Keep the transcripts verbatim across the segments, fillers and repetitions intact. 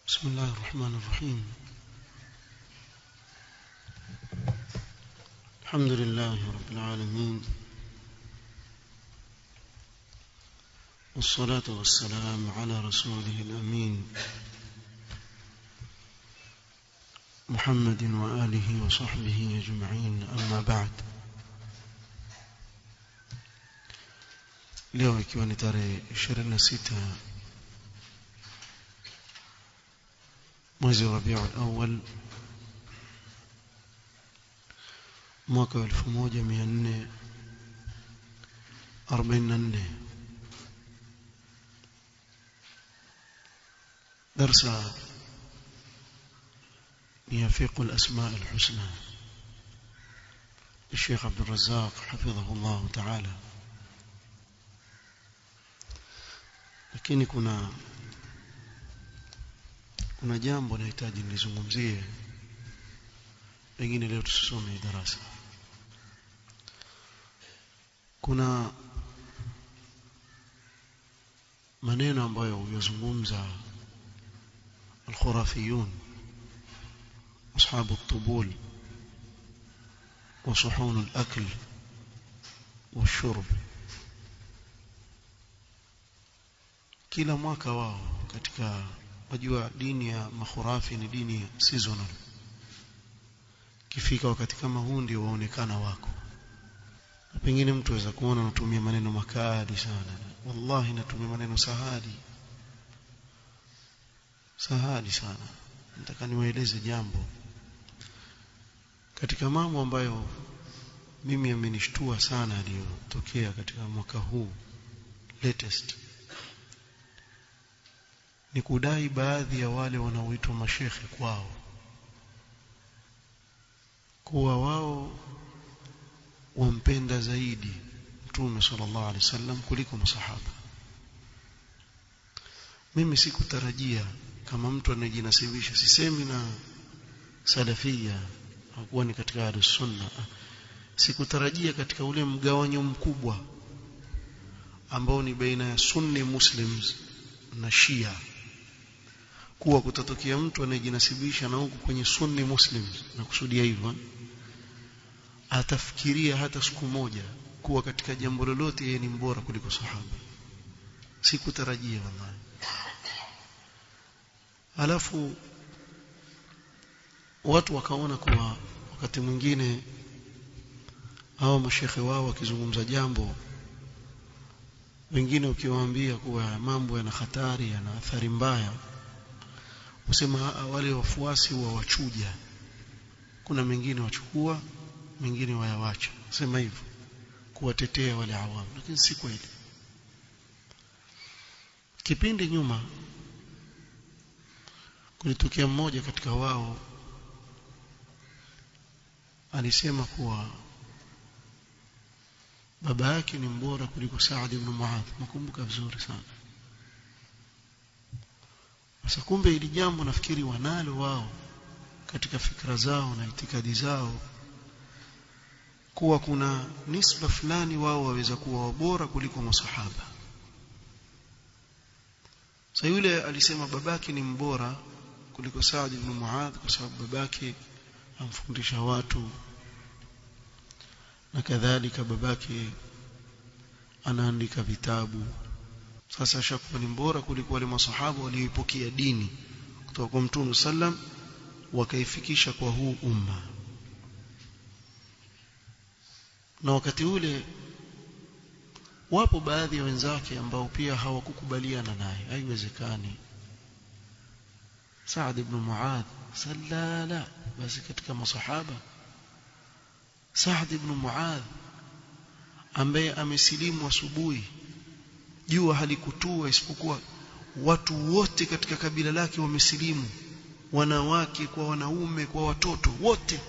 بسم الله الرحمن الرحيم. الحمد لله رب العالمين، والصلاة والسلام على رسوله الأمين محمد وآله وصحبه أجمعين، أما بعد. leo ikiwa ni tarehe ishirini na sita mwezi wa Rabiul Awwal mwaka wa elfu moja mia nne arobaini na nne, darsa ni fiqh al-asma' al-husna للشيخ عبد الرزاق حفظه الله تعالى. lakini kuna kuna jambo nahitaji nizungumzie, pengine leo tusome darasa. Kuna maneno ambayo huyazungumza al-khurafiyun, ashabu at-tubul wa suhun al-akl wa-shurb. Kila mwaka wao katika, wajua dini ya makhurafi ni dini seasonal. Kifika wakati kama huu ndio waonekana wako. Na pengine mtu aweza kuona natumia maneno makali sana. Wallahi natumia maneno sahali. Sahali sana. Nataka niwaeleze jambo. Katika mambo ambayo mimi yamenishtua sana yaliyotokea katika mwaka huu latest, ni kudai baadhi ya wale wanaoitwa mashekhe kwao kuwa wao wampenda zaidi Mtume sallallahu alaihi wasallam kuliko masahaba. Mimi sikutarajia kama mtu anajinasibisha, sisemi na salafia hakuwa ni katika ahlus sunna, sikutarajia katika ule mgawanyo mkubwa ambao ni baina ya sunni muslims na shia kuwa kutatokea mtu anayejinasibisha na huku kwenye sunni muslims, na kusudia hivyo atafikiria hata siku moja kuwa katika jambo lolote yeye ni mbora kuliko sahaba. Sikutarajia wallahi. Alafu watu wakaona kuwa wakati mwingine hao mashekhe wao wakizungumza jambo, wengine ukiwaambia kuwa mambo yana hatari, yana athari mbaya, usema wale wafuasi wa wachuja, kuna mengine wachukua, mengine wayawacha, sema hivyo kuwatetea wale awamu. Lakini si kweli. Kipindi nyuma kulitokea mmoja katika wao alisema kuwa baba yake ni mbora kuliko Saad ibn Muadh. Nakumbuka vizuri sana. Sasa kumbe ili jambo nafikiri wanalo wao katika fikra zao na itikadi zao, kuwa kuna nisba fulani wao waweza kuwa bora kuliko masahaba. Sasa yule alisema babake ni mbora kuliko Saad ibn Muadh kwa sababu babake amfundisha watu, na kadhalika babake anaandika vitabu. Sasa shakuwa ni mbora kuliko wale masahaba walioipokea dini kutoka kwa Mtume sallam wakaifikisha kwa huu umma. Na wakati ule wapo baadhi ya wenzake ambao pia hawakukubaliana naye. Haiwezekani Saad ibn Muadh sallala basi katika masahaba. Saad ibn Muadh ambaye amesilimu asubuhi, jua halikutua isipokuwa watu wote katika kabila lake wamesilimu, wanawake kwa wanaume kwa watoto wote.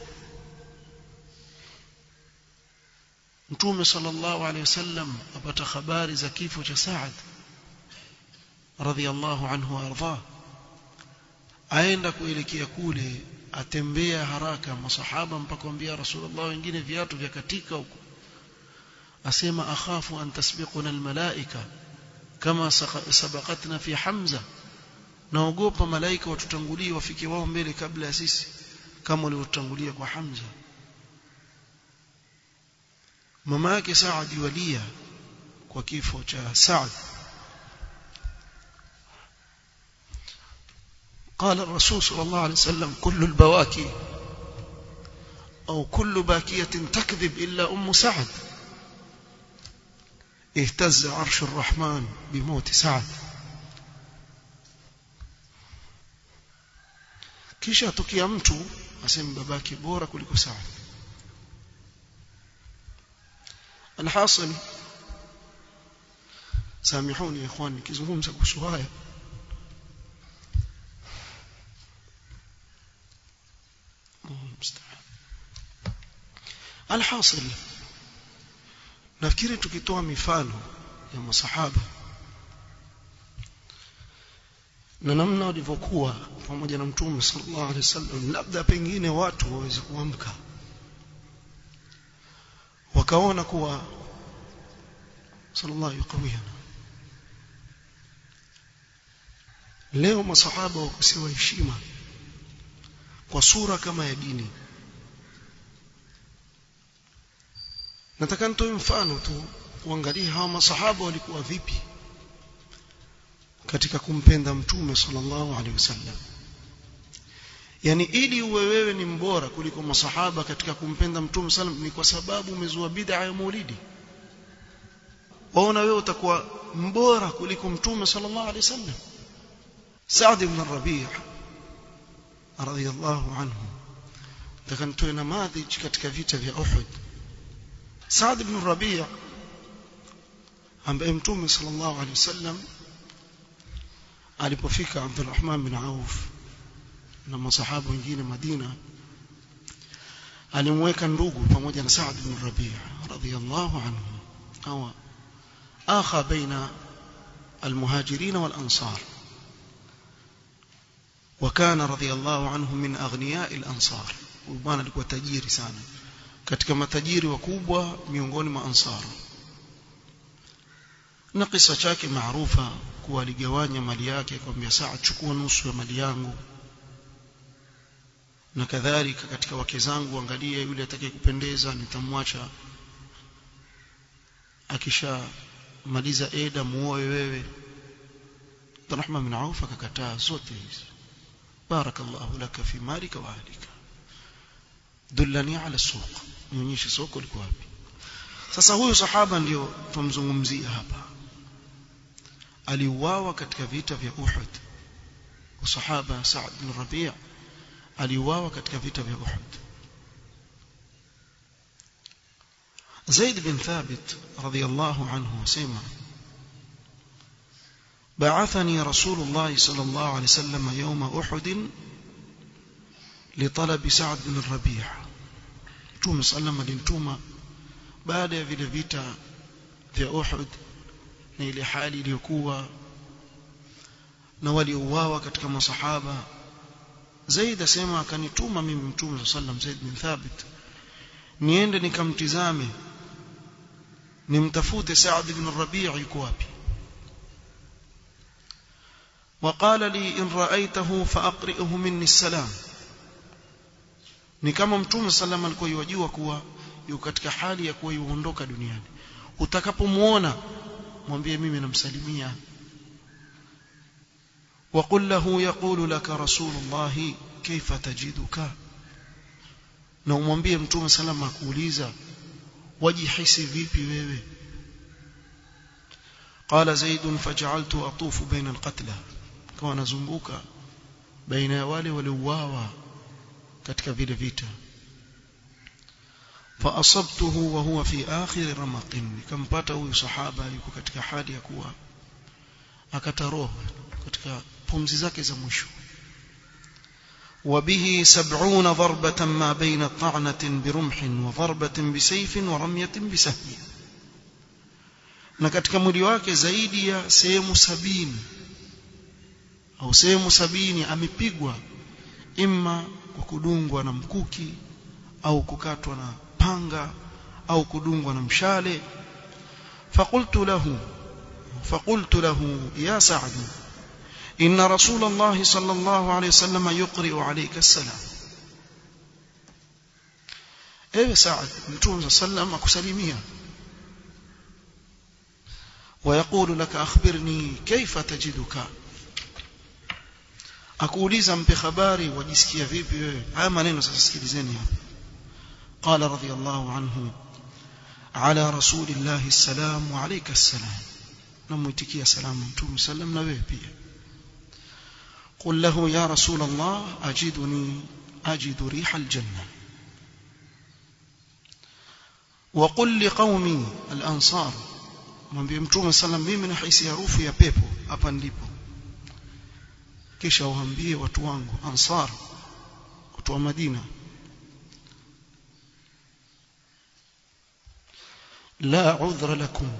Mtume sallallahu alaihi wasallam apata habari za kifo cha Saad radhiyallahu anhu warda, aenda kuelekea kule, atembea haraka, masahaba mpaka kumwambia Rasulullah, wengine viatu vya katika huko, asema akhafu an tasbiquna almalaika kama sabaqatna fi Hamza naogopa malaika watutangulie wafike wao mbele kabla ya sisi kama walivyotangulia kwa Hamza. mama yake Saad walia kwa kifo cha Saad. قال الرسول صلى الله عليه وسلم كل البواكي أو كل باكية تكذب إلا أم سعد. اهتز عرش الرحمن بموت سعد. kisha tukia mtu aseme babake bora kuliko Saad. alhasil samihuni ikhwani kizungumza kuhusu haya alhasil nafikiri tukitoa mifano ya masahaba na namna walivyokuwa pamoja na Mtume sallallahu alaihi wasallam, labda pengine watu waweze kuamka wakaona kuwa sallallahu yuqawiyana. Leo masahaba wakusiwa heshima kwa sura kama ya dini. Nataka nitoe mfano tu uangalie hawa masahaba walikuwa vipi katika kumpenda Mtume sallallahu alaihi wasallam. Yani ili uwe wewe ni mbora kuliko masahaba katika kumpenda Mtume sallam ni kwa sababu umezua bid'a ya maulidi. Waona wewe utakuwa mbora kuliko Mtume sallallahu alaihi wasallam. Saad ibn Rabi' radhiyallahu anhu takantoe namadhij katika vita vya Uhud. Saad ibn Rabi' ambaye Mtume sallallahu alaihi wasallam alipofika Abdurrahman bin Auf na masahaba wengine Madina, alimweka ndugu pamoja na Saad ibn Rabi' radhiyallahu anhu au akha baina almuhajirin wal ansar. وكان رضي الله عنه من اغنياء الانصار. Bwana alikuwa tajiri sana katika matajiri wakubwa miongoni mwa ansar. Na kisa chake maarufa kuwa aligawanya mali yake akamwambia Saad, chukua nusu ya mali yangu, na kadhalika katika wake zangu angalia yule atakayekupendeza nitamwacha, akisha maliza eda muoe wewe. Abdurrahman bin Auf akakataa zote hizo. barakallahu laka fi malika wa ahlika, dullani ala suq, nionyeshe soko liko wapi. Sasa huyu sahaba ndio tumzungumzia hapa, aliuawa katika vita vya Uhud. Sahaba Saad bin Rabi' aliuawa katika vita vya Uhud. Zaid bin Thabit radhiyallahu anhu asema بعثني رسول الله صلى الله عليه وسلم يوم أحد لطلب سعد بن الربيع. Mtume sallam alimtuma baada ya vile vita vya Uhud na ile hali iliyokuwa na waliouawa katika masahaba. Zaid asema akanituma mimi Mtume sallam, Zaid bin Thabit, niende nikamtizame nimtafute Saad bin Rabi' yuko wapi. وقال لي إن رأيته فأقرئه مني السلام. ni kama Mtume sallam alikuwa yajua kuwa yuko katika hali ya kuwa yuondoka duniani, utakapomuona mwambie mimi namsalimia. وقل له يقول لك رسول الله كيف تجدك, na umwambie Mtume sallam akuuliza wajihisi vipi wewe. قال زيد فجعلت أطوف بين القتلى, kwa nazunguka baina ya wale waliouawa katika vile vita. fa asabtuhu wa huwa fi akhir ramaqin, nikampata huyu sahaba yuko katika hali ya kuwa akata roho katika pumzi zake za mwisho. wa bihi sab'una darbatan ma baina ta'natin birumhin wa darbatin bisayfin wa ramyatin bisahmi, na katika mwili wake zaidi ya sehemu sabini au sehemu sabini amepigwa, imma kwa kudungwa na mkuki au kukatwa na panga au kudungwa na mshale. faqultu lahu faqultu lahu ya Sa'd inna rasulullah sallallahu alayhi wasallam yuqri'u alayka as-salam. ewe Saad, mtume sallam akusalimia. ويقول لك أخبرني كيف تجدك, akuuliza mpe habari wajisikia vipi wewe. Haya maneno sasa sikilizeni hapa. قال رضي الله عنه على رسول الله السلام وعليك السلام, namuitikia salamu mtume sallam na wewe pia. قل له يا رسول الله أجدني أجد ريح الجنة. وقل لقومي الأنصار, mwambie mtume sallam mimi nahisi harufu ya pepo hapa ndipo. Kisha waambie watu wangu Ansar, watu wa Madina, la udhra lakum,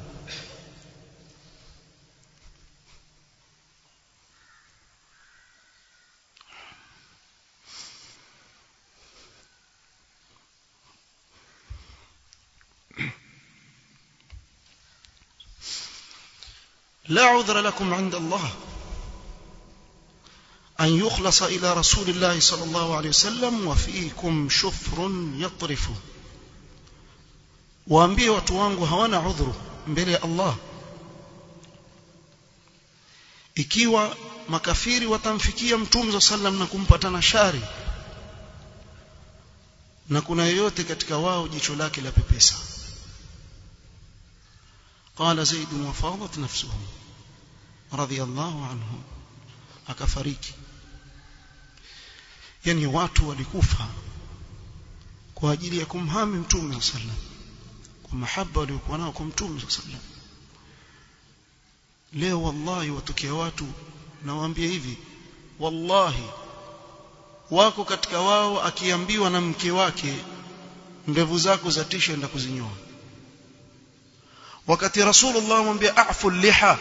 لا عذر لكم عند الله أن يخلص إلى رسول الله صلى الله عليه وسلم وفيكم شفر يطرف. waambie watu wangu hawana udhuru mbele ya Allah ikiwa makafiri watamfikia mtume sallam na kumpatana shari na kuna yeyote katika wao jicho lake la pepesa. قال زيد وفاضت نفسه رضي الله عنه, akafariki. Yani watu walikufa kwa ajili ya kumhami mtume sallam, kwa mahaba waliokuwa nao kwa mtume sallam. Leo wallahi watokea watu, nawaambia hivi, wallahi wako katika wao akiambiwa na mke wake ndevu zako zatisha enda kuzinyoa, wakati Rasulullah mwambia a'fu liha,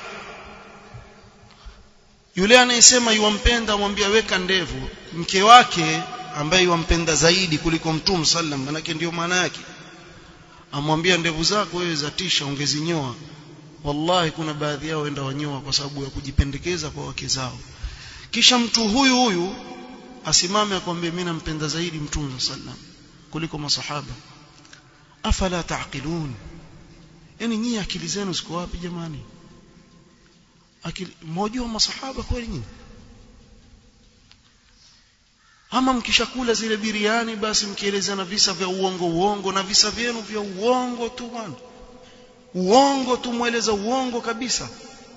yule anayesema yuampenda mwambia weka ndevu, mke wake ambaye yuampenda zaidi kuliko mtume sallam, manake ndio maana yake, amwambia ndevu zako wewe zatisha ungezinyoa. Wallahi kuna baadhi yao enda wanyoa kwa sababu ya kujipendekeza kwa wake zao. Kisha mtu huyu huyu asimame akwambie mimi nampenda zaidi mtume sallam kuliko masahaba. Afala taqilun, yani nyinyi akili zenu ziko wapi jamani? Akili mmoja wa masahaba kweli nyinyi? Ama mkishakula zile biriani basi mkielezana visa vya uongo uongo, na visa vyenu vya uongo tu bwana, uongo tu, mueleza uongo kabisa.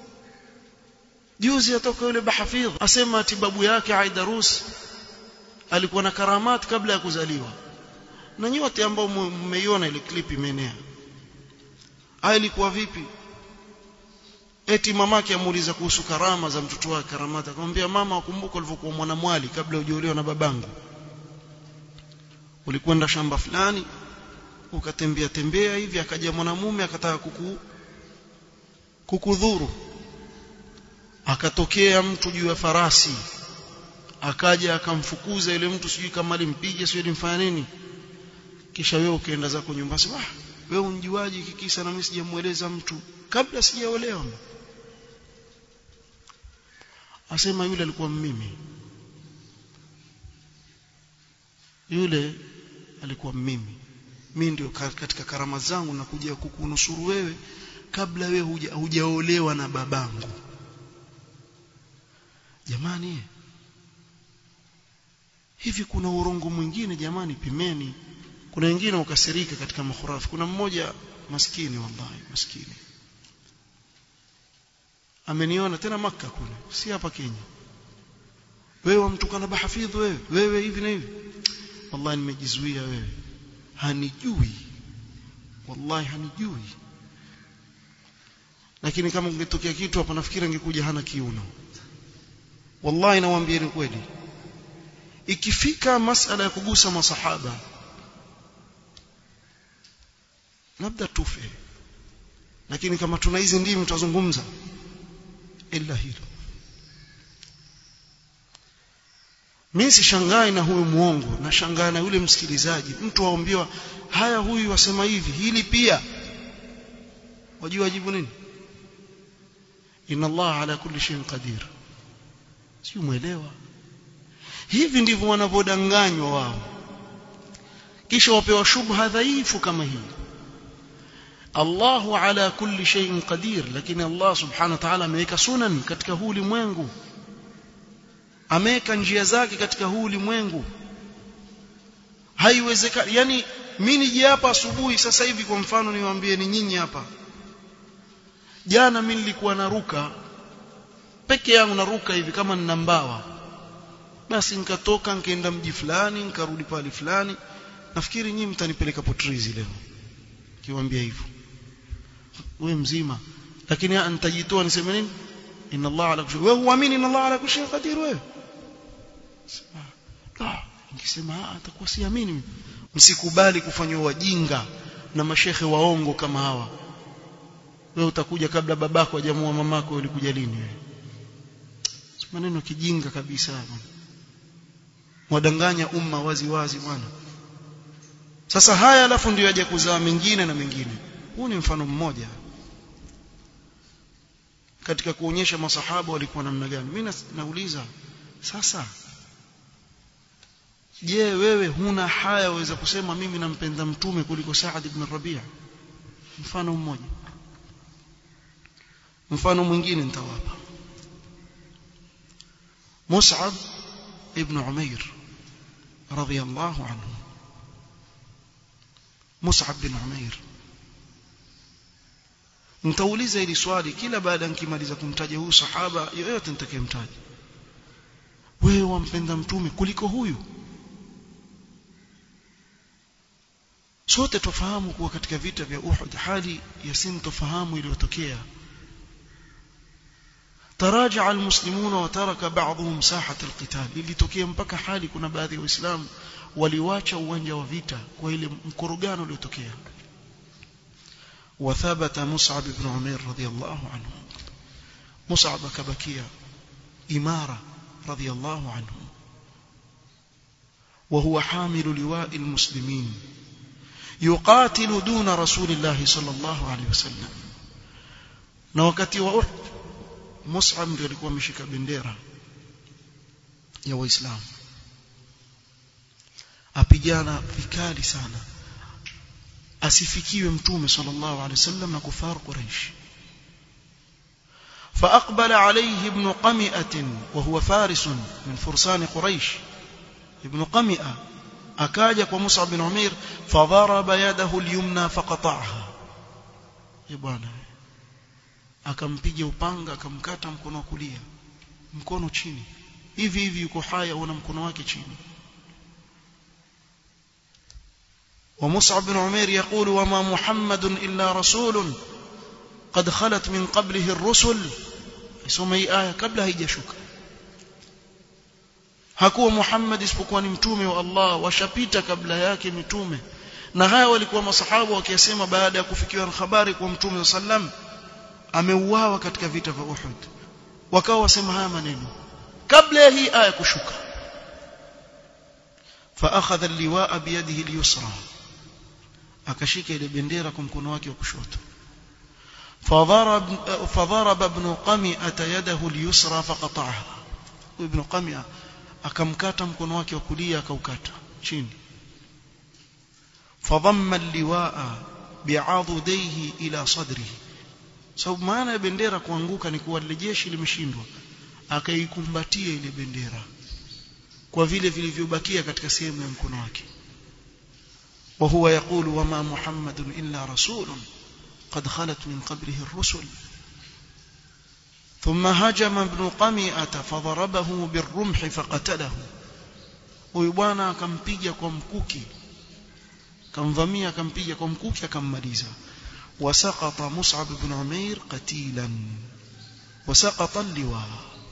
Juzi atoka yule bahafidh asema ati babu yake Aidarus alikuwa na karamat kabla ya kuzaliwa, na nyote ambao mmeiona ile clip imeenea. Haya ilikuwa vipi? Eti mamake amuuliza kuhusu karama za mtoto wake, karamata, akamwambia mama, ukumbuka ulivyokuwa mwanamwali kabla hujaolewa na babangu, ulikwenda shamba fulani ukatembea tembea hivi, akaja mwanamume akataka kuku kukudhuru, akatokea mtu juu ya farasi, akaja akamfukuza yule mtu, sijui kama alimpige sijui alimfanya nini. Kisha wewe ukaenda zako nyumbani, ah wewe unjiwaje kikisa na mimi sijamueleza mtu kabla sijaolewa? Asema yule alikuwa mimi, yule alikuwa mimi, mimi ndio katika karama zangu na kuja kukunusuru wewe kabla wewe hujaolewa na babangu. Jamani, hivi kuna urongo mwingine jamani? Pimeni. Kuna wengine ukasirika katika makhurafi. Kuna mmoja maskini, wallahi maskini, ameniona tena Makka kule, si hapa Kenya. Wewe mtukana bahafidh wewe, wewe hivi na hivi. Wallahi nimejizuia, wewe hanijui, wallahi hanijui. Lakini kama ungetokea kitu hapa nafikiri angekuja hana kiuno. Wallahi nawaambia ni kweli, ikifika masala ya kugusa masahaba labda tufe, lakini kama tuna hizi ndimi tutazungumza ila hilo. Mimi sishangai na huyo muongo, na shangaa na yule msikilizaji. Mtu aambiwa haya, huyu wasema hivi, hili pia, wajua wajibu nini? Inna Allah ala kulli shay'in qadir. si umeelewa? Hivi ndivyo wanavodanganywa wao, kisha wapewa shubha dhaifu kama hii. Allahu ala kulli shay'in qadir, lakini Allah subhanahu wa ta'ala ameweka sunan katika huu ulimwengu, ameweka njia zake katika huu ulimwengu. Haiwezekani, yani mimi nije hapa asubuhi sasa hivi kwa mfano niwaambie ni nyinyi hapa, jana mimi nilikuwa naruka peke yangu, naruka hivi kama nina mbawa, basi nikatoka nikaenda mji fulani nikarudi pale fulani, nafikiri nyinyi mtanipeleka potrizi leo kiwaambia hivyo, wewe mzima. Lakini nitajitoa niseme nini? Inna Allah ala kulli shay'in, wewe huamini inna Allah ala kulli shay'in qadir? Wewe ah, ningesema atakuwa siamini. Msikubali kufanywa wajinga na mashekhe waongo kama hawa. Wewe utakuja kabla babako hajamua mamako, ulikuja lini wewe? Maneno kijinga kabisa bwana, mwadanganya umma wazi wazi bwana. Sasa haya alafu ndio yaje kuzaa mengine na mengine. Huu ni mfano mmoja katika kuonyesha masahaba walikuwa namna gani. Mimi nauliza sasa, je, wewe huna haya waweza kusema mimi nampenda mtume kuliko Saad ibn Rabi'? Mfano mmoja. Mfano mwingine nitawapa. Mus'ab ibn Umair radhiyallahu anhu. Mus'ab bin Umair, nitauliza hili swali kila baada nikimaliza kumtaja huyu sahaba yoyote nitakayemtaja. Wewe wampenda mtume kuliko huyu? Sote tufahamu kuwa katika vita vya Uhud hali ya sintofahamu iliyotokea. Taraja almuslimuna wa taraka ba'dhum sahat alqital, ilitokea mpaka hali kuna baadhi ya waislamu waliwacha uwanja wa vita kwa ile mkorogano uliotokea. وثبت مصعب بن عمير رضي الله عنه. مصعب كبكيا إمارة رضي الله عنه، وهو حامل لواء المسلمين يقاتل دون رسول الله صلى الله عليه وسلم. na wakati wa Uhud Mus'ab ndiye alikuwa ameshika bendera ya Waislamu, apigana vikali sana asifikiwe mtume sallallahu alayhi wasallam na kufar Quraysh. فأقبل عليه ابن قمئة وهو فارس من فرسان قريش. ابن قمئة akaja kwa Mus'ab bin Umair, fadharaba yadahu al-yumna faqata'aha. E bwana, akampiga upanga akamkata mkono wa kulia, mkono chini hivi hivi, yuko haya una mkono wake chini. ومصعب بن عمير يقول وما محمد إلا رسول قد خلت من قبله الرسل. يسمى هي آية قبلها يجشك. hakuwa Muhammad isipokuwa ni mtume wa Allah, washapita kabla yake mitume. Na haya walikuwa masahaba wakisema baada ya kufikiwa na habari kwa mtume sallam ameuawa katika vita vya Uhud, wakawa wasema haya maneno kabla ya hii aya kushuka. fa akhadha al-liwa'a bi yadihi al-yusra, akashika ile bendera kwa mkono wake wa kushoto. fadharab fadharaba ibn qami'ah yadahu al-yusra faqata'aha. ibn qami'ah akamkata mkono wake wa kulia akaukata chini. fadhamma al-liwa'a bi'adudayhi ila sadrihi, sababu maana ya bendera kuanguka ni kuwa lile jeshi limeshindwa, akaikumbatia ile bendera kwa vile vilivyobakia katika sehemu ya mkono wake. wa huwa yaqulu wama muhammadun illa rasulun qad khalat min qablihi ar-rusul. ثم هجم ابن قمئة فضربه بالرمح فقتله. huyu bwana akampiga kwa mkuki, kamvamia akampiga kwa mkuki akammaliza. وسقط مصعب بن عمير قتيلا وسقط اللواء,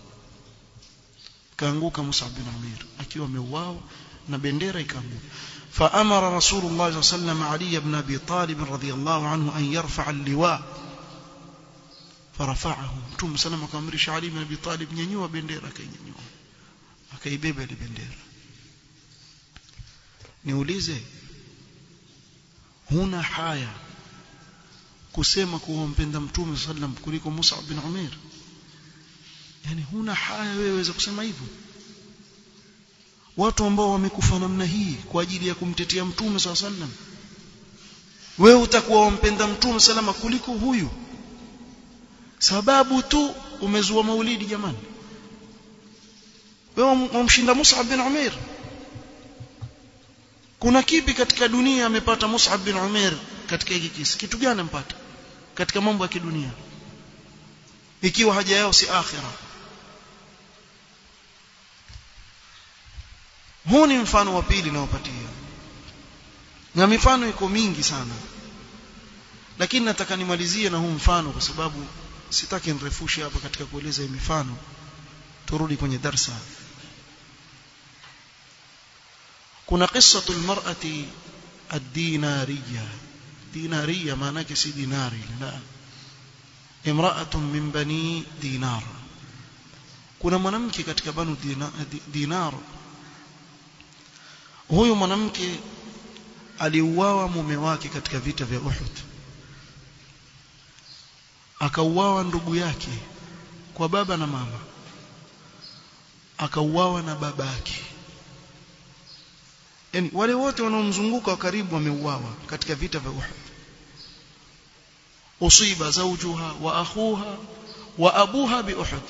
kaanguka Mus'ab bin Umair akiwa ameuawa na bendera ikaanguka. فأمر رسول الله صلى الله عليه وسلم علي بن أبي طالب رضي الله عنه أن يرفع اللواء فرفعه. متوم سلام akamrisha Ali ibn Abi Talib nyanyua bendera, akainyanyua akaibeba ile bendera. Niulize, huna haya kusema kuwa mpenda mtume sallam kuliko Mus'ab bin Umair? yani huna haya wewe waweza kusema hivyo? Watu ambao wamekufa namna hii kwa ajili ya kumtetea mtume sallallahu alaihi wasallam, wewe utakuwa wampenda mtume salama kuliko huyu sababu tu umezua maulidi? Jamani, wewe umshinda Mus'ab bin Umair? Kuna kipi katika dunia amepata Mus'ab bin Umair katika hiki kisa? Kitu gani ampata katika mambo ya kidunia ikiwa haja yao si akhira? Huu ni mfano wa pili naopatia, na mifano iko mingi sana, lakini nataka nimalizie na huu mfano kwa sababu sitaki nirefushe hapa katika kueleza hii mifano. Turudi kwenye darasa. Kuna qissatu almar'ati ad-dinariyya. Dinariyya maana yake si dinari, la, imra'atun min bani dinar. Kuna mwanamke katika banu dinar. Huyu mwanamke aliuawa mume wake katika vita vya Uhud, akauawa ndugu yake kwa baba na mama, akauawa na baba yake, yani wale wote wanaomzunguka karibu wameuawa katika vita vya Uhud. usiba zawjuha wa akhuha wa abuha bi Uhud,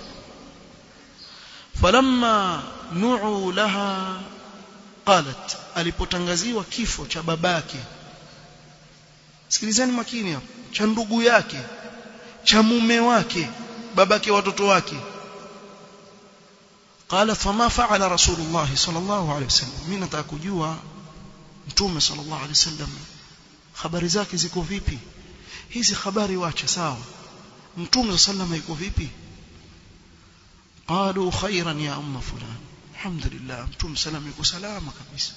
falamma nu'u laha qalat, alipotangaziwa kifo cha babake, sikilizeni makini hapo, cha ndugu yake, cha mume wake, babake watoto wake, qala fama fa'ala rasulullah sallallahu alayhi wasallam. mimi nataka kujua mtume sallallahu alayhi wasallam habari zake ziko vipi? Hizi habari wacha sawa, mtume sallallahu yuko vipi? qalu khairan ya umma fulan, alhamdulillah, mtume sallallahu yuko salama kabisa.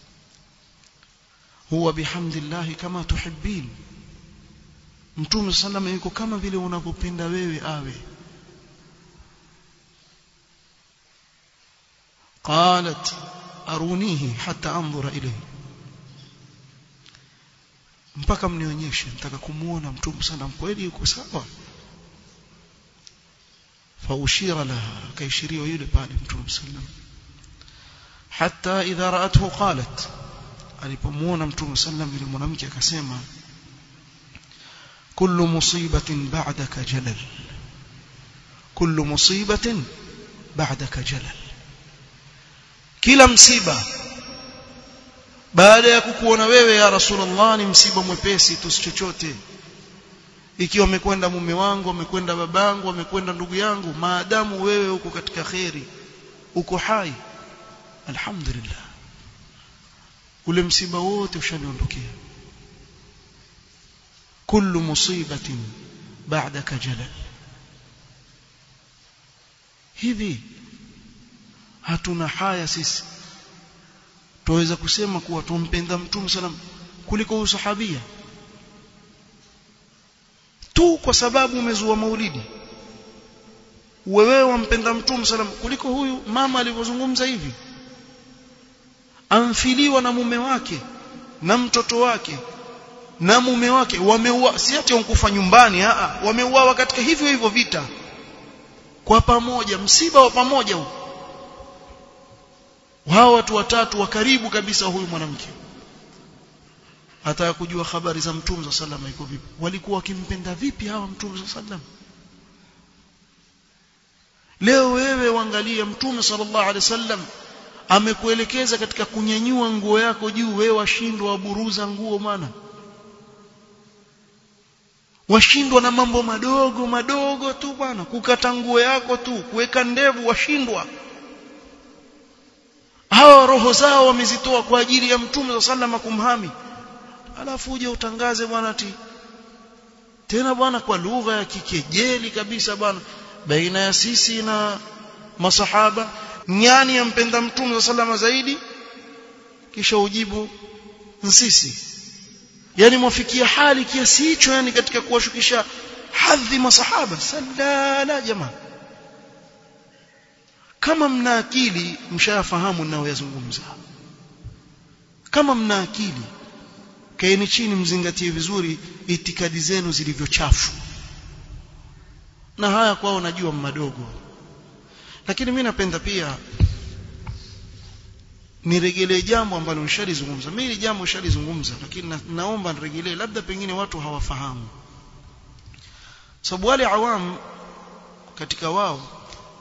huwa bihamdillah kama tuhibbin, mtume sallallahu yuko kama vile unavyopenda wewe awe. qalat arunihi hatta anzura ilayhi, mpaka mnionyeshe, nataka kumuona mtume sallallahu kweli yuko sawa. fa ushira laha, kaishiriwa yule pale mtume sallallahu, hatta idha ra'athu qalat, alipomuona mtume sallallahu yule mwanamke akasema kullu musibatin ba'daka jalal, kullu musibatin ba'daka jalal, kila msiba baada ya kukuona wewe ya Rasulullah ni msiba mwepesi tu, si chochote. Ikiwa amekwenda mume wangu, amekwenda babangu, amekwenda ndugu yangu, maadamu wewe uko katika khairi, uko hai, alhamdulillah, ule msiba wote ushaniondokea. kullu musibatin ba'daka jalal. Hivi hatuna haya sisi tuweza kusema kuwa tumpenda mtume sallam kuliko usahabia tu kwa sababu umezua maulidi? Wewe wampenda mtume sallam kuliko huyu mama alivyozungumza hivi, amfiliwa na mume wake na mtoto wake na mume wake, wameuawa, si ati wankufa nyumbani, a wameuawa katika hivyo hivyo vita kwa pamoja, msiba wa pamoja huu. Hao watu watatu wa karibu kabisa huyu mwanamke hata kujua habari za mtume sallallahu alaihi wasallam iko vipi, walikuwa wakimpenda vipi hawa mtume sallallahu alaihi wasallam. Leo wewe waangalia mtume sallallahu alaihi wasallam amekuelekeza katika kunyanyua nguo yako juu, wewe washindwa waburuza nguo, maana washindwa na mambo madogo madogo tu bwana, kukata nguo yako tu, kuweka ndevu washindwa. Hawa roho zao wamezitoa kwa ajili ya mtume sallallahu alaihi wasallam kumhami, alafu uje utangaze bwana ati tena bwana kwa lugha ya kikejeli kabisa bwana, baina ya sisi na masahaba, nyani yampenda mtume sallallahu alaihi wasallam zaidi, kisha ujibu sisi. Yani mwafikia hali kiasi hicho, yani katika kuwashukisha hadhi masahaba. Sallala jamaa, kama mna akili mshafahamu ninayoyazungumza. Kama mna akili, kaeni chini mzingatie vizuri itikadi zenu zilivyo chafu. Na haya kwao najua madogo, lakini mimi napenda pia niregelee jambo ambalo nishalizungumza. Mimi ile jambo nishalizungumza, lakini na, naomba niregelee, labda pengine watu hawafahamu. Sababu wale awam katika wao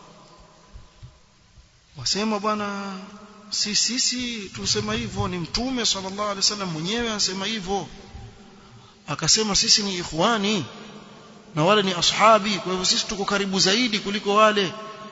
wasema bwana sisi sisi tusema hivyo, ni mtume sallallahu alaihi wasallam mwenyewe anasema hivyo, akasema sisi ni ikhwani na wale ni ashabi, kwa hivyo sisi tuko karibu zaidi kuliko wale.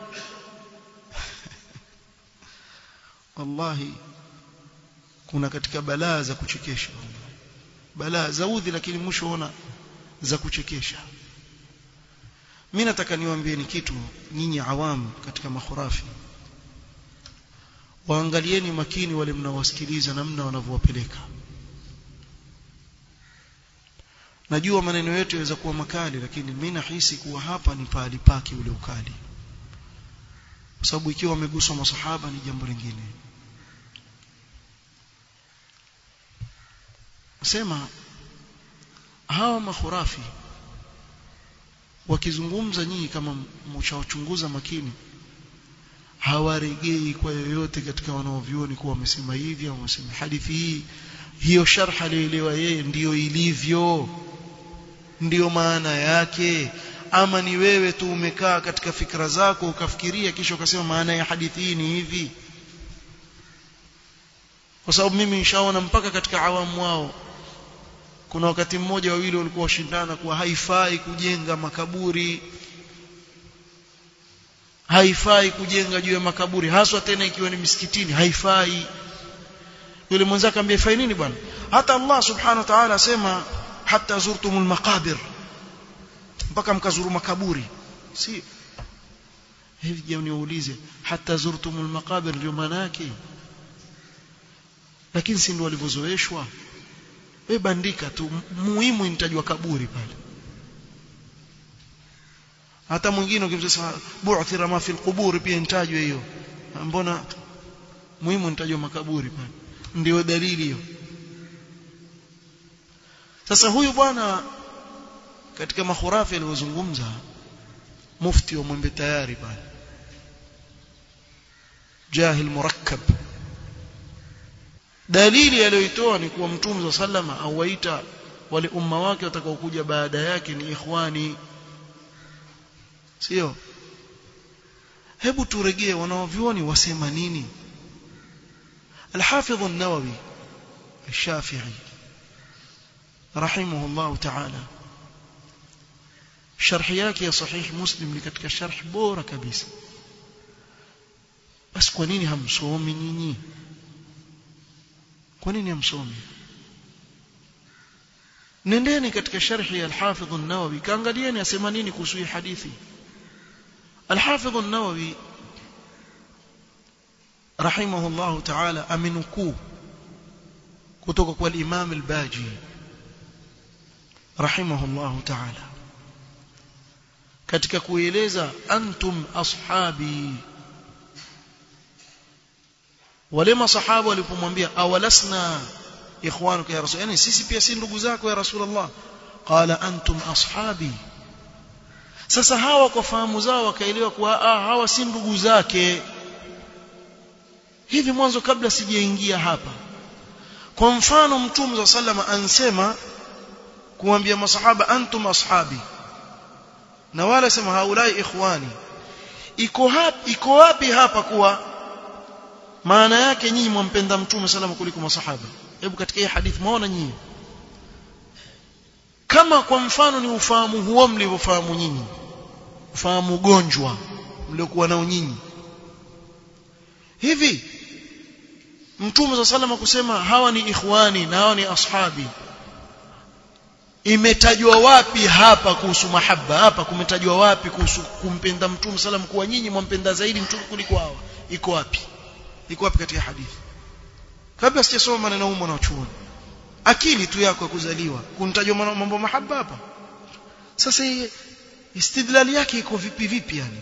Wallahi kuna katika balaa za kuchekesha, balaa za udhi, lakini mwisho ona za kuchekesha. Mimi nataka niwaambie ni kitu, nyinyi awamu katika makhurafi, waangalieni makini wale mnaowasikiliza namna wanavyowapeleka. Najua maneno yetu yaweza kuwa makali, lakini mimi nahisi kuwa hapa ni pahali pake ule ukali, kwa sababu ikiwa wameguswa masahaba ni jambo lingine. Nasema hawa makhurafi wakizungumza, nyinyi kama mchawachunguza makini, hawaregei kwa yoyote katika wanaovioni kuwa wamesema hivi au wamesema hadithi hii, hiyo sharha aliyoelewa yeye ndiyo ilivyo, ndiyo maana yake. Ama ni wewe tu umekaa katika fikra zako ukafikiria kisha ukasema maana ya hadithi hii ni hivi. Kwa sababu mimi nishaona mpaka katika awamu wao kuna wakati mmoja wawili walikuwa washindana kuwa haifai kujenga makaburi, haifai kujenga juu ya makaburi, haswa tena ikiwa ni misikitini, haifai. Yule mwanzo akamwambia haifai nini bwana? Hata Allah subhanahu wa ta'ala asema hatta zurtumul maqabir, mpaka mkazuru makaburi. Si hivi, je, niulize hatta zurtumul maqabir ndio maana yake? Lakini si ndio walivyozoeshwa? Wewe bandika tu, muhimu nitajua kaburi pale. Hata mwingine ukimsema bu'thira ma fil qubur pia nitajwe hiyo. Mbona muhimu nitajua makaburi pale? Ndio dalili hiyo. Sasa huyu bwana katika makhurafi aliyozungumza, mufti wa Mwembe Tayari pale, jahil murakkab, dalili aliyoitoa ni kuwa Mtume sallama awaita wale umma wake watakao kuja baada yake ni ikhwani, sio? Hebu turegee wanaovioni wasema nini. Al-Hafidh an-Nawawi al-Shafi'i rahimahullah ta'ala, sharhi yake ya sahih Muslim ni katika sharh bora kabisa. Basi kwa nini hamsomi nyinyi? Kwa nini hamsomi? Nendeni katika sharhi ya Al-Hafidh an-Nawawi, kaangalieni asema nini kuhusu hii hadithi. Al-Hafidh an-Nawawi rahimahullah ta'ala aminuku kutoka kwa al-Imam al-Baji rahimahullah ta'ala katika kueleza antum ashabi. Wale masahaba walipomwambia awalasna ikhwanuka ya rasul, yani sisi pia si ndugu zako ya Rasulullah, qala antum ashabi. Sasa hawa kwa fahamu zao wakaelewa kuwa ah, hawa si ndugu zake. Hivi mwanzo kabla sijaingia hapa, kwa mfano Mtume sallama ansema kuambia masahaba antum ashabi, na wala sema haulai ikhwani, iko hapi iko wapi hapa kuwa maana yake nyinyi mwampenda Mtume sallama kuliko masahaba? Hebu katika hii hadithi muone nyinyi, kama kwa mfano ni ufahamu huo mlivyofahamu nyinyi, ufahamu gonjwa mliokuwa nao nyinyi, hivi Mtume sallama kusema hawa ni ikhwani na hawa ni ashabi, imetajwa wapi hapa kuhusu mahaba? Hapa kumetajwa wapi kuhusu kumpenda Mtume sallam kuwa nyinyi mwampenda zaidi Mtume kuliko hawa? Iko wapi? Iko wapi katika hadithi? Kabla sijasoma maneno humo na chuoni, akili tu yako ya kuzaliwa kuntajwa mambo mahaba hapa. Sasa istidlali yake iko vipi vipi yani?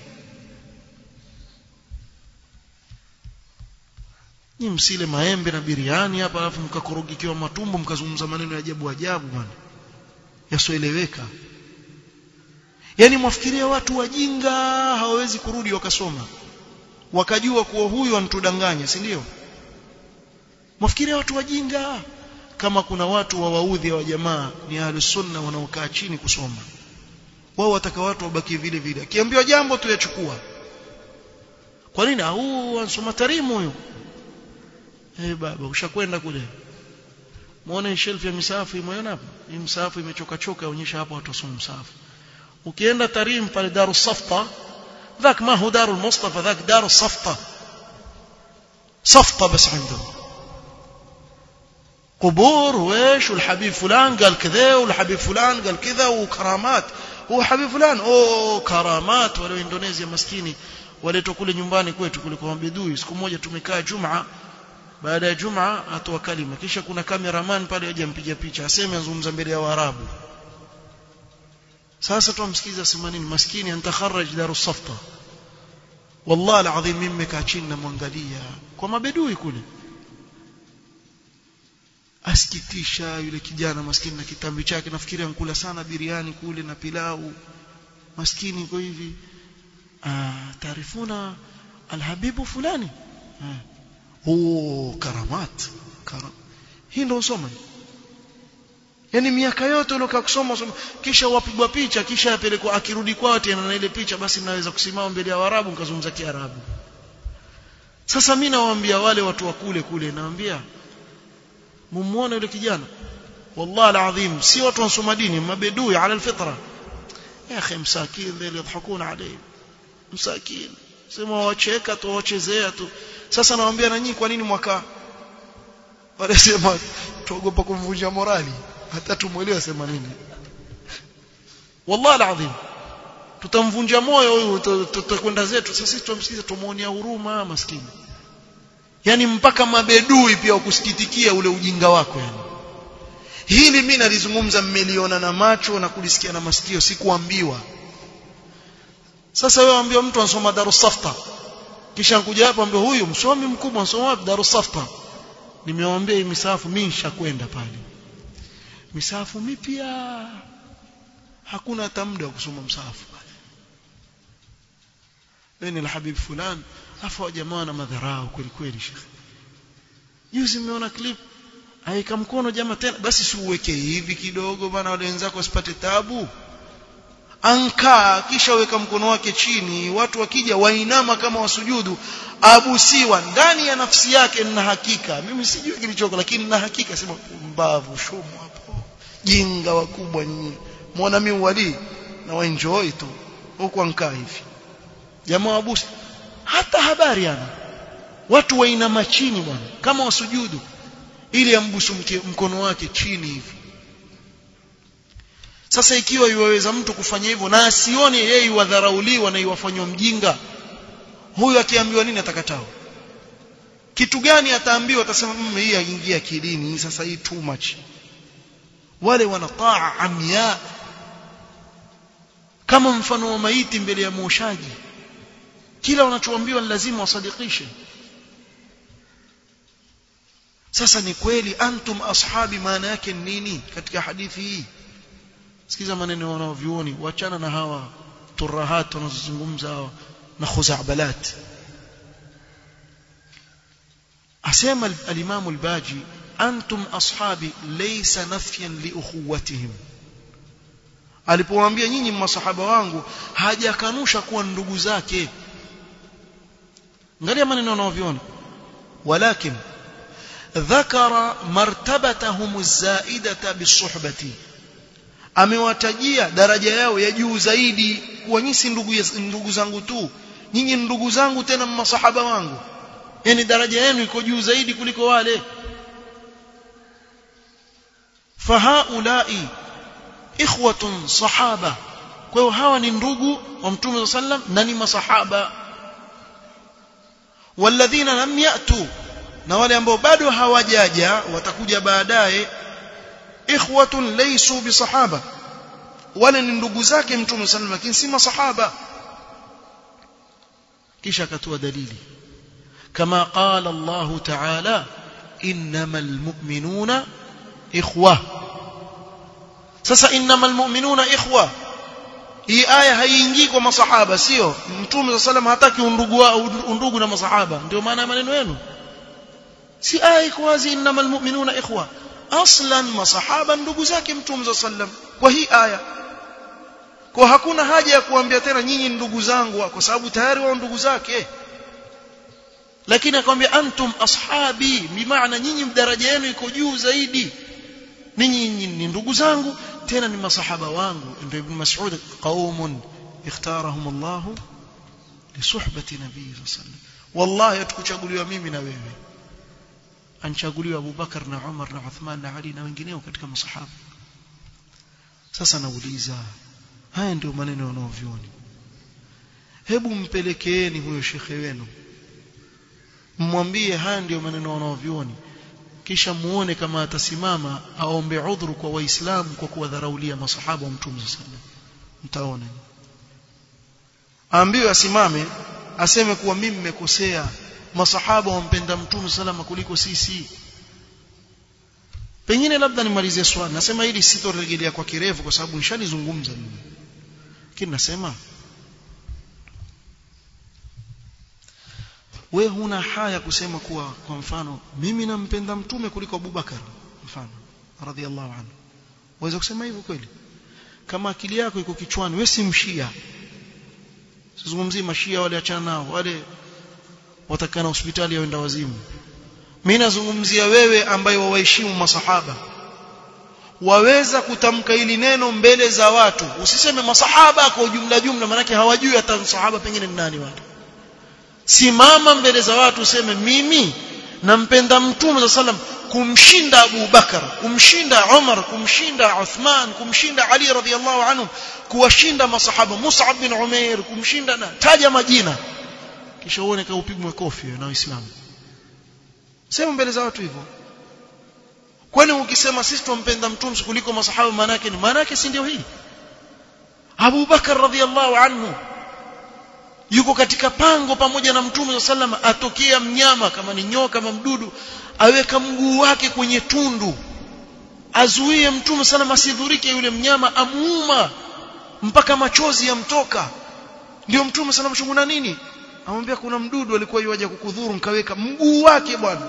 Ni msile maembe na biriani hapa alafu mkakorogikiwa matumbo mkazungumza maneno ya ajabu ajabu bwana, yasoeleweka. Yani mwafikiria watu wajinga hawawezi kurudi wakasoma. wakajua kuwa huyu anatudanganya, si ndio? Mwafikiri watu wajinga. Kama kuna watu wawaudhi wa jamaa ni ahlus sunna wanaokaa chini kusoma, wao wataka watu wabaki vile vile, akiambiwa jambo tu yachukua. Kwa nini huu ansoma tarimu huyo? Eh baba, ushakwenda kule, muone shelf ya misafu imeona hapa, hii msafu imechoka choka, onyesha hapo watu wasoma msafu. Ukienda tarim pale Darus Safta, ذاك ما هو دار المصطفى، ذاك دار الصفطة، صفطة بس عنده قبور وإيش، والحبيب فلان قال كذا والحبيب فلان قال كذا وكرامات. هو حبيب فلان أو كرامات. ولو إندونيسيا مسكيني waleto kule nyumbani kwetu kule kwa mabedui. Siku moja tumekaa Jumaa, baada ya Jumaa atoa kalima, kisha kuna cameraman pale aje mpiga picha, aseme azungumza mbele ya Waarabu. Sasa tumsikiza sema nini maskini, antakharraj Darus Safta. Wallahi alazim mimi nimekaa chini na muangalia kwa mabedui kule, asikitisha yule kijana maskini na kitambi chake, nafikiri ankula sana biriani kule na pilau, maskini kwa hivi. ah taarifuna alhabibu fulani, oh karamat karam. Hii ndio usoma, yani miaka yote uloka kusoma soma, kisha wapigwa picha, kisha apelekwa, akirudi kwao tena na ile picha, basi naweza kusimama mbele ya Waarabu nikazungumza Kiarabu. Sasa mimi nawaambia wale watu wa kule kule, nawaambia mumuone yule kijana, wallahi alazim si watu wasoma dini, mabedui ala alfitra. Ya akhi msakin wale yadhakuna alayhi, msakin sema wacheka tu, wachezea tu. Sasa nawaambia na nyinyi, kwa nini mwaka wale sema tuogopa kumvunja morali, hata tumuelewa sema nini? Wallahi alazim tutamvunja moyo huyu, tutakwenda zetu. Sasa sisi tumsikize, tumuonea huruma maskini. Yani mpaka mabedui pia ukusikitikia ule ujinga wako. Yani hili mimi nalizungumza, mmeliona na macho na kulisikia na masikio, sikuambiwa. Sasa wewe ambia mtu anasoma Darus Safta, kisha nkuja hapa ambia huyu msomi mkubwa anasoma wapi Darus Safta. Nimewaambia hii misafu mimi nishakwenda pale, misafu mipya, hakuna hata muda wa kusoma msafu pale. Wewe ni alhabib fulani, afa jamaa na madharau kweli kweli. Sheikh juzi nimeona clip aika mkono jamaa tena, basi si uweke hivi kidogo bana, wale wenzako wasipate taabu. Anka kisha weka mkono wake chini, watu wakija wainama kama wasujudu, abusiwa ndani ya nafsi yake. Nina hakika mimi sijui kilichoko, lakini nina hakika sema mbavu shumu hapo, jinga wakubwa nyinyi, muona mimi wali na waenjoy tu huko anka hivi, jamaa abusi hata habari yana, watu wainama chini bwana kama wasujudu, ili ambusu mkono wake chini hivi. Sasa ikiwa yuwaweza mtu kufanya hivyo na asione yeye wadharauliwa na iwafanywa mjinga, huyu akiambiwa nini atakatao? Kitu gani ataambiwa? Atasema mmm hii aingia kidini, sasa hii too much. Wale wanataa amya kama mfano wa maiti mbele ya mwoshaji, kila wanachoambiwa lazima wasadikishe. Sasa ni kweli antum ashabi, maana yake nini katika hadithi hii? Sikiza maneno wanaovioni, waachana na hawa turahat wanazozungumza hawa na khuzabalat. Asema al-Imam al-Baji, antum ashabi laysa nafyan li ukhuwatihim. Alipowaambia nyinyi masahaba wangu, hajakanusha kuwa ndugu zake. Angalia maneno wanaoviona, walakin dhakara martabatahum az-zaidata bis-suhbati, amewatajia daraja yao ya juu zaidi, kuwa nyinyi si ndugu ndugu zangu tu, nyinyi ndugu zangu tena masahaba wangu, yani daraja yenu iko juu zaidi kuliko wale. Fahaulai ikhwatun sahaba, kwa hiyo hawa ni ndugu wa Mtume sallam na ni masahaba. Walladhina lam yatu, na wale ambao bado hawajaja watakuja baadaye, ikhwatun laysu bisahaba, wale ni ndugu zake Mtume sallam lakini si masahaba. Kisha akatoa dalili, kama qala Allah ta'ala innamal mu'minuna ikhwa. Sasa innamal mu'minuna ikhwa hii aya haiingii kwa masahaba sio mtume sallam hataki undugu wa undugu na masahaba ndio maana maneno yenu si aya iko wazi innamal mu'minuna ikhwa aslan masahaba ndugu zake mtume sallam kwa hii aya kwa hakuna haja ya kuambia tena nyinyi ndugu zangu kwa sababu tayari wao ndugu zake lakini akamwambia antum ashabi bimaana nyinyi daraja yenu iko juu zaidi ninyi ni ndugu zangu tena ni masahaba wangu ndio ibn Mas'ud qaumun ikhtarahum Allah li suhbati nabii sallam wallahi atakuchaguliwa mimi na wewe anchaguliwa Abu Bakar na Umar na Uthman na Ali na wengineo katika masahaba sasa nauliza haya ndio maneno wanaovioni hebu mpelekeeni huyo shekhe wenu mmwambie haya ndio maneno wanaovioni kisha muone kama atasimama aombe udhuru kwa waislamu kwa kuwadharaulia masahaba wa mtume sallallahu alaihi wasallam mtaona aambiwe asimame aseme kuwa mimi nimekosea masahaba wampenda mtume sallallahu kuliko sisi pengine labda nimalizie swali nasema hili sitorejelea kwa kirefu kwa sababu nishalizungumza mimi lakini nasema wewe huna haya kusema kuwa kwa mfano mimi nampenda mtume kuliko Abu Bakar mfano radhiallahu anhu waweza kusema hivyo kweli kama akili yako iko kichwani wewe si mshia sizungumzii mashia wale achana nao wale watakana hospitali ya wenda wazimu mimi nazungumzia wewe ambaye wawaheshimu masahaba waweza kutamka hili neno mbele za watu usiseme masahaba kwa jumla jumla maana yake hawajui hata masahaba pengine ni nani watu simama mbele za watu useme mimi nampenda mtume sallam kumshinda Abu Bakar kumshinda Umar kumshinda Uthman kumshinda Ali radhiyallahu anhu kuwashinda masahaba Mus'ab bin Umair kumshinda na taja majina kisha uone kama upigwe kofi na Waislamu sema mbele za watu hivyo kwani ukisema sisi tumpenda mtume kuliko masahaba maana yake ni maana yake si ndio hii Abu Bakar radhiyallahu anhu yuko katika pango pamoja na mtume sallam atokea mnyama kama ni nyoka kama mdudu aweka mguu wake kwenye tundu azuie mtume sallam asidhurike yule mnyama amuuma mpaka machozi yamtoka ndio mtume sallam shunguna nini amwambia kuna mdudu alikuwa yuaje kukudhuru nkaweka mguu wake bwana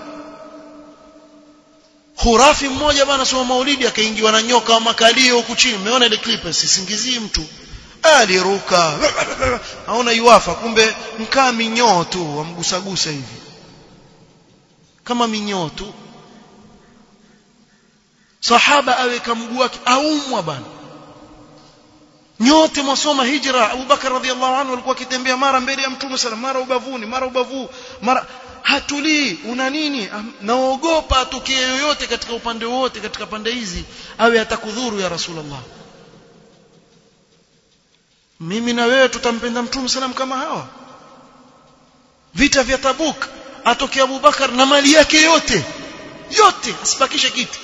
khurafi mmoja bwana soma maulidi akaingiwa na nyoka wa makalio huku chini umeona ile clip sisingizii mtu aliruka haona yuafa kumbe mkaa minyoo tu wamgusagusa hivi kama minyoo tu sahaba aweka mguu wake aumwa bana nyote mwasoma hijra Abu Bakar radhiallahu anhu alikuwa akitembea mara mbele ya mtume sallam mara ubavuni mara ubavu mara hatulii una nini naogopa atokee yoyote katika upande wote katika pande hizi awe atakudhuru ya Rasulullah mimi na wewe tutampenda mtume sallam kama hawa vita vya Tabuk atokea Abu Bakar na mali yake yote yote asibakishe kitu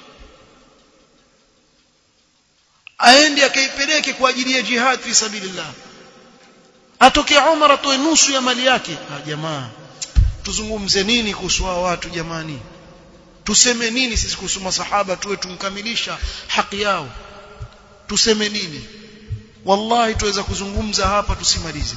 aende akaipeleke kwa ajili ya jihad fi sabilillah atokea Umar atoe nusu ya mali yake ah jamaa tuzungumze nini kuhusu hao watu jamani tuseme nini sisi kuhusu masahaba tuwe tumkamilisha haki yao tuseme nini wallahi tuweza kuzungumza hapa tusimalize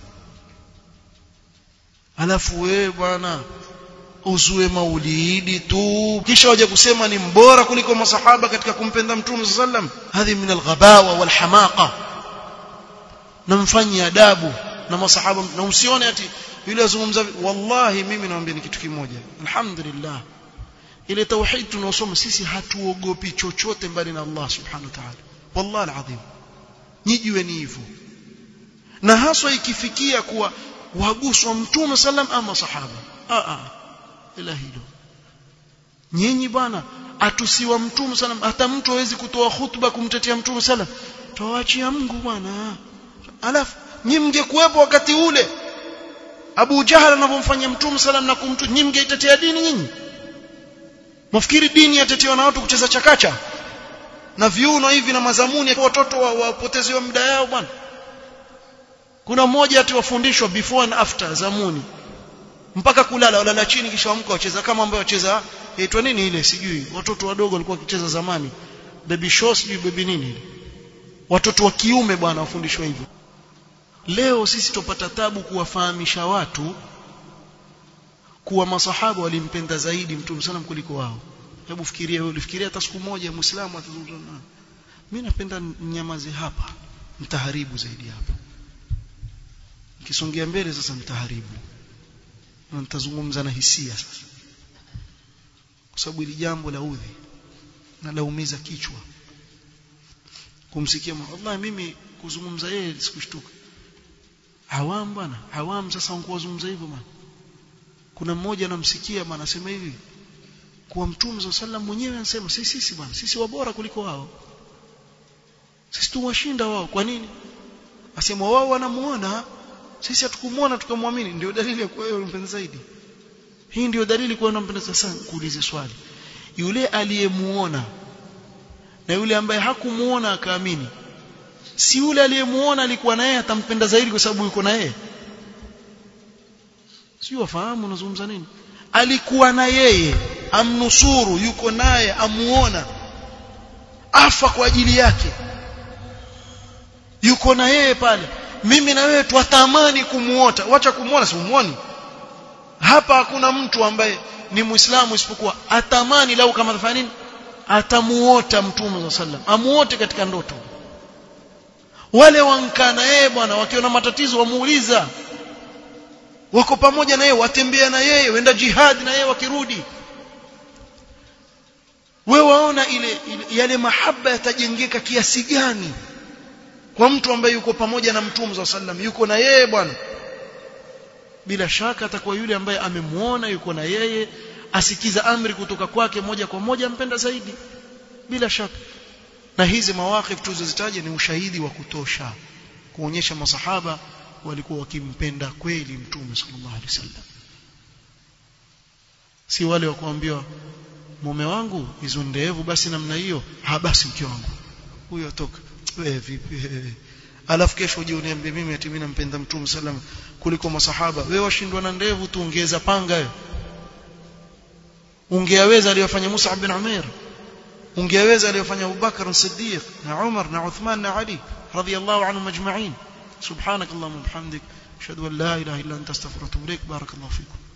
alafu wewe bwana uzue maulidi tu kisha waje kusema ni mbora kuliko masahaba katika kumpenda mtume sallam hadhi min alghabawa walhamaqa namfanyia adabu na masahaba na usione ati yule azungumza wallahi mimi naambia ni kitu kimoja alhamdulillah ile tauhid tunaosoma sisi hatuogopi chochote mbali na Allah subhanahu wa ta'ala wallahi alazim nijue ni hivyo na haswa ikifikia kuwa waguswa mtume sallam ama sahaba a a ila hilo nyinyi bwana atusiwa mtume sallam hata mtu hawezi kutoa hutuba kumtetea mtume sallam tuwaachia Mungu bwana alafu nyinyi mngekuepo wakati ule Abu Jahal anapomfanyia mtume sallam na kumtu nyinyi mngeitetea dini nyinyi mfikiri dini yatetewa na watu kucheza chakacha na viuno hivi na mazamuni watoto wapotezewa muda yao bwana kuna mmoja ati wafundishwa before and after zamuni mpaka kulala walala chini kisha amka wacheza kama ambao wacheza inaitwa nini ile sijui watoto wadogo walikuwa wakicheza zamani baby show sijui baby nini watoto wa kiume bwana wafundishwa hivyo. Leo sisi tupata tabu kuwafahamisha watu kuwa masahaba walimpenda zaidi Mtume sallam kuliko wao. Hebu fikiria wewe, ulifikiria hata siku moja Muislamu atazungumza na mimi napenda nyamaze hapa, mtaharibu zaidi hapa. Nikisongea mbele sasa mtaharibu. Na nitazungumza na hisia sasa. Kwa sababu ili jambo la udhi na laumiza kichwa. Kumsikia Allah, mimi kuzungumza yeye sikushtuka. Hawam bwana, hawam sasa unkuwazungumza hivyo bwana. Kuna mmoja anamsikia bwana anasema hivi, kwa Mtume sallam mwenyewe anasema sisi sisi bwana, sisi wabora kuliko wao. Sisi tuwashinda wao. Kwa nini? Asema wao wanamuona, sisi hatukumuona tukamwamini. Ndio dalili ya kwa wewe unampenda zaidi. Hii ndio dalili kwa unampenda sana. Kuulize swali, yule aliyemuona na yule ambaye hakumuona akaamini, si yule aliyemuona alikuwa naye atampenda zaidi kwa sababu yuko na yeye? Sio, wafahamu nazungumza nini? Alikuwa na yeye, amnusuru, yuko naye, amuona, afa kwa ajili yake, yuko na yeye pale. Mimi na wewe twatamani kumuota, wacha kumuona, si umuoni. Hapa hakuna mtu ambaye ni Muislamu isipokuwa atamani lau kama atafanya nini, atamuota Mtume sallam, amuote katika ndoto. Wale wankana yeye bwana, wakiona matatizo wamuuliza, wako pamoja na yeye, watembea na yeye, wenda jihad na yeye wakirudi. Wewe waona ile, ile yale mahaba yatajengeka kiasi gani kwa mtu ambaye yuko pamoja na Mtume sallam, yuko na yeye bwana. Bila shaka atakuwa yule ambaye amemuona, yuko na yeye, asikiza amri kutoka kwake moja kwa moja, ampenda zaidi bila shaka. Na hizi mawaqif tulizozitaja ni ushahidi wa kutosha kuonyesha masahaba walikuwa wakimpenda kweli Mtume sallallahu alaihi wasallam. Si wale wa kuambiwa mume wangu hizo ndevu basi namna hiyo, ha basi mke wangu huyo toka wewe vipi, alafu kesho uje uniambie mimi ati mimi nampenda Mtume sallam kuliko masahaba. Wewe washindwa na ndevu tu, ongeza panga wewe. Ungeweza aliyofanya Musa bin Umair, ungeweza aliyofanya Abu Bakar as-Siddiq na Umar na Uthman na Ali radhiyallahu anhum ajma'in. subhanakallahumma wa bihamdik ashhadu an la ilaha illa anta astaghfiruka wa atubu ilaik. barakallahu fikum.